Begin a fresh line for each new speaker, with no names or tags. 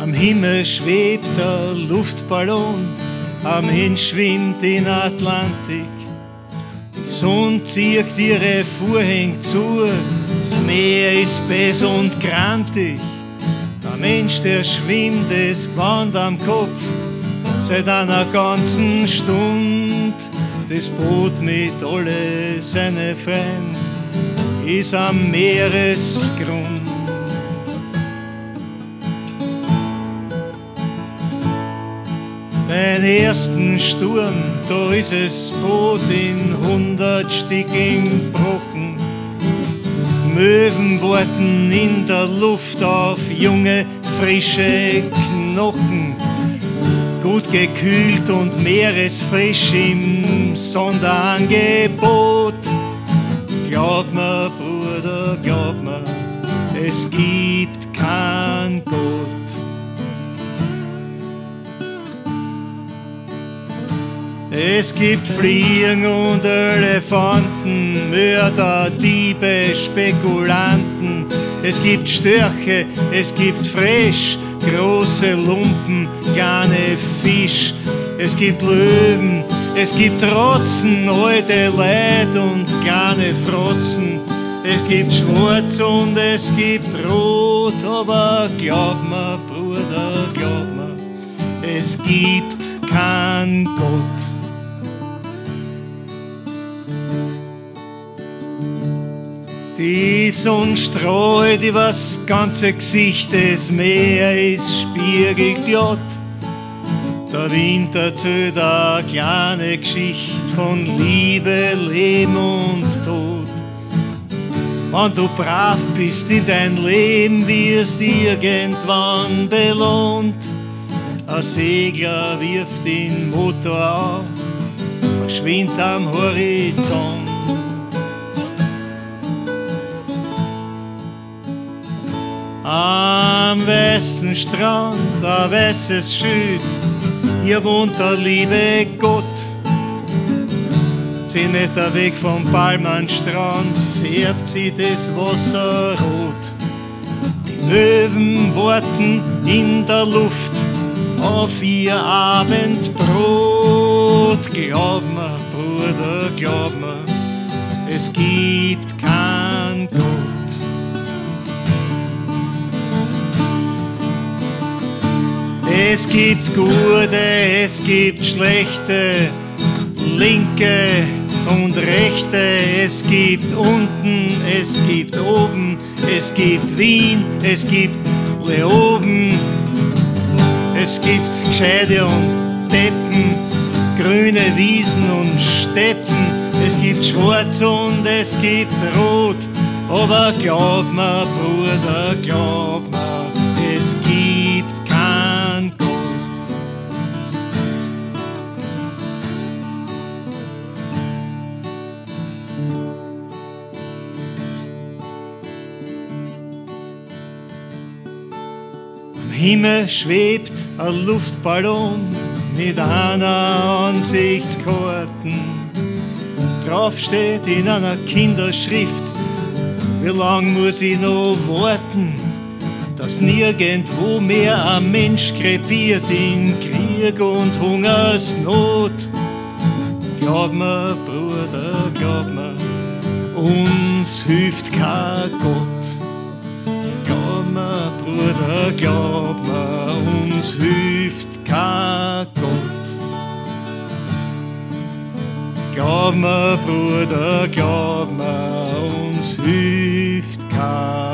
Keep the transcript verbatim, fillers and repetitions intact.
Am Himmel schwebt der Luftballon, am Hin schwimmt in Atlantik. Die Sonne zieht ihre Vorhänge zu, das Meer ist bes und grantig. Der Mensch, der schwimmt, das Gewand am Kopf, seit einer ganzen Stund. Das Boot mit alle seine Freund ist am Meeresgrund. Beim ersten Sturm, da ist das Boot in hundert Stückchen gebrochen. Möwen warten in der Luft auf junge, frische Knochen. Gut gekühlt und meeresfrisch im Sonderangebot. Glaub mir, Bruder, glaub mir, es gibt keinen Gott. Es gibt Fliegen und Elefanten, Mörder, Diebe, Spekulanten. Es gibt Störche, es gibt Fresch, große Lumpen, kleine Fisch. Es gibt Löwen, es gibt Rotzen, alte Leid und kleine Frotzen. Es gibt Schwarz und es gibt Rot, aber glaub mir, Bruder, glaub mir, es gibt keinen Gott. Die Sonne streut übers ganze Gesicht, das Meer ist spiegelglatt. Der Wind erzählt eine kleine Geschichte von Liebe, Leben und Tod. Wenn du brav bist in dein Leben, wirst irgendwann belohnt. Ein Segler wirft den Motor auf, verschwindet am Horizont. Am weißen Strand, ein weißes Schild, hier wohnt der liebe Gott. Zehn Meter weg vom Palmenstrand färbt sie das Wasser rot. Die Möwen warten in der Luft auf ihr Abendbrot. Glaub mir, Bruder, glaub mir, es gibt keinen Gott. Es gibt Gute, es gibt Schlechte, Linke und Rechte. Es gibt unten, es gibt oben, es gibt Wien, es gibt Leoben. Es gibt Gescheide und Deppen, grüne Wiesen und Steppen. Es gibt Schwarz und es gibt Rot, aber glaub mir, Bruder, glaub mir, es gibt keinen Gott. Am Himmel schwebt ein Luftballon mit einer Ansichtskarten. Drauf steht in einer Kinderschrift, wie lang muss ich noch warten, dass nirgendwo mehr ein Mensch krepiert in Krieg und Hungersnot. Glaub mir, Bruder, glaub mir, uns hilft kein Gott. Glaub mir, Bruder, glaub mir, uns hilft kein Gott. Glaub mir, Bruder, glaub mir, uns hilft kein Gott.